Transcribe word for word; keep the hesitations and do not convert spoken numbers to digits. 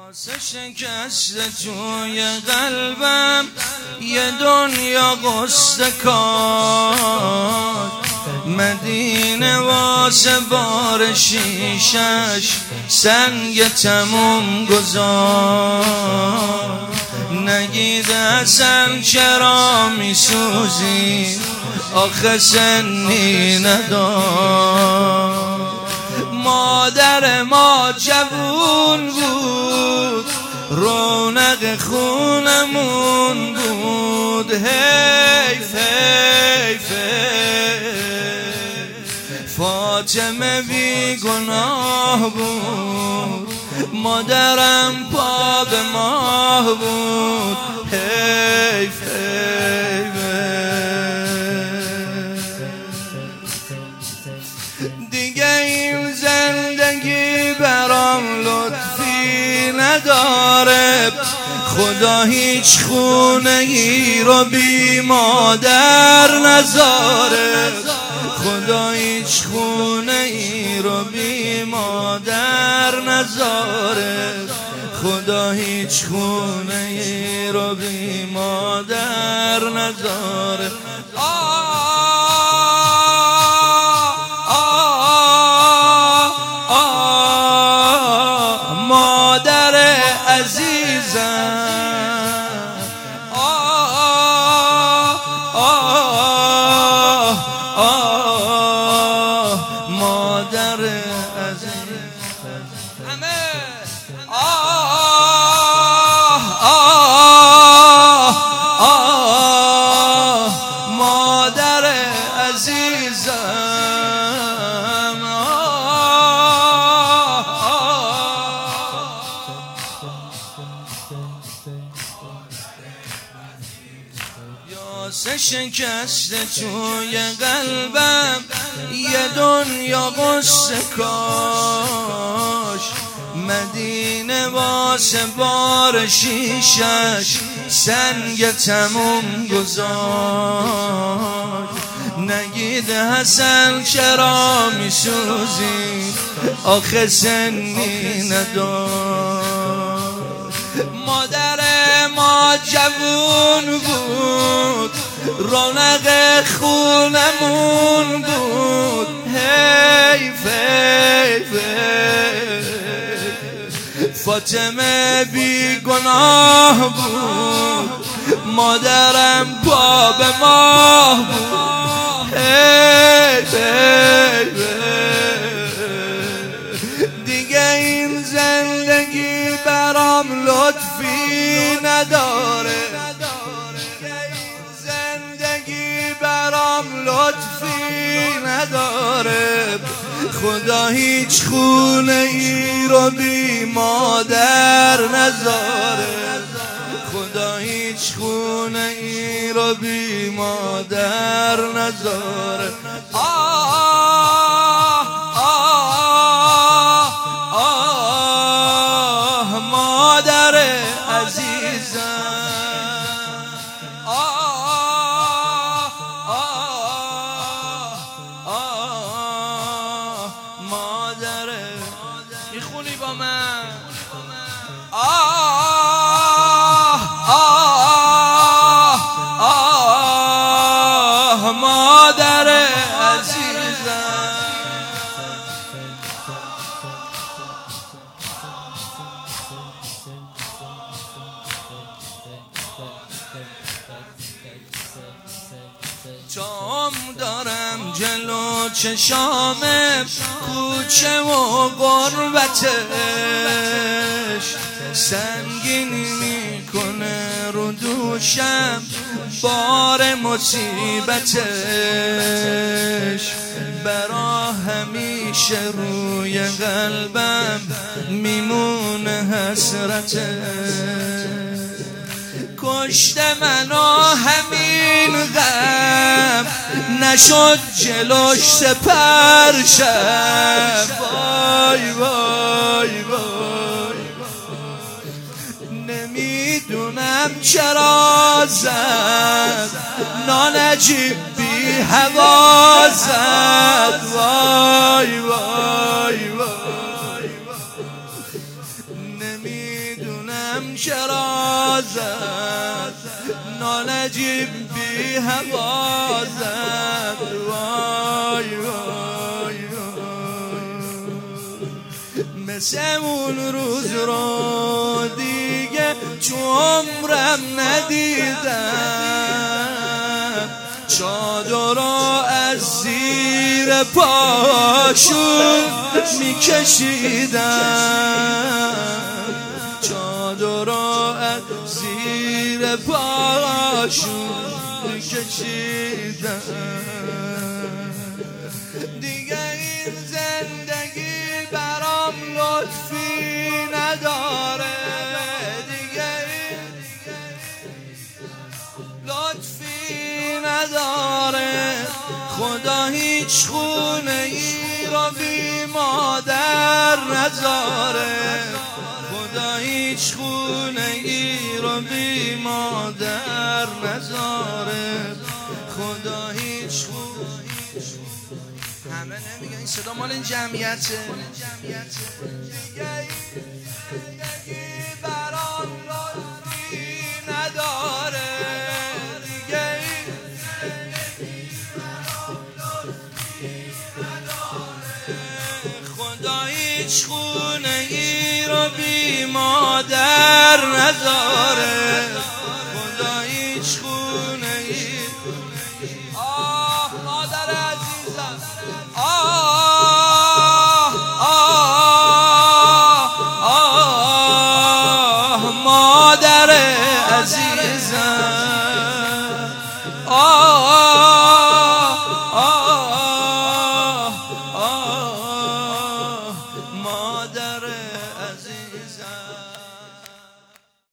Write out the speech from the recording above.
واسه شکست توی قلبم یه دنیا قصه کار، مدینه واسه بار شیشش سنگ تموم گذار. نگید اصلا چرا میسوزی آخه سنی ندار. مادر ما جوون بود رونق خونمون بود، حیف حیف فاطمه بی گناه بود، مادرم پا به ماه بود، حیف حیف. دیگه این زندگی برام لطفی نداره، خدا هیچ خونه ای رو بی مادر نذاره، خدا هیچ خونه ای رو بی مادر نذاره، خدا هیچ خونه ای رو بی مادر نذاره. مادر عزیزم، آه آه آه مادر عزیزم، همه آه آه آه مادر عزیزم، واسه شکست توی قلبم یه دنیا غصه کاش، مدینه واسه بار شیشش سنگ تموم گذار. نگید حسن چرا میسوزی آخه سنی ندار. مادر ما جوون بود رونق خونمون بود، حیف حیف فاطمه بی گناه بود، مادرم پا به ماه بود، حیف حیف. دیگه این زندگی برام لطفی نداره، زندگی برام لطفی نداره، خدا هیچ خونه ای رو بی مادر نذاره، خدا هیچ خونه ای رو بی مادر نذاره. آه آه آه مادر عزیزم، آه آه آه مادر. میخونی با من؟ آه آه آه مادر عزیزم. جام دارم جلو چشامم کوچه و غربتش، سنگین میکنه رو دوشم بار مصیبتش، برا همیشه روی قلبم میمونه حسرتش. کشته منو همین غم نشد جلوش سپر شم، وای وای وای نمیدونم چرا زد نانجیب بی هوا زد، وای وای وای نمیدونم میدونم چرا زد نالجیم بی هوا زد وای وای مثل اون روز رو دیگه تو عمرم ندیدم چادرها از زیر پاشون میکشیدم چادرها از زیر پاشون میکشیدم دیگه این زندگی برام لطفی نداره دیگه این لطفی نداره خدا هیچ خونه ای را بی مادر نذاره خدا هیچ خونه ای را بی مادر نذاره خدا هیچ خونه همه نمیگن این صدا مال این جمعیته دیگه این زندگی برام لطفی نداره دیگه این زندگی برام لطفی نداره خدا هیچ خونه ای رو بی مادر نذاره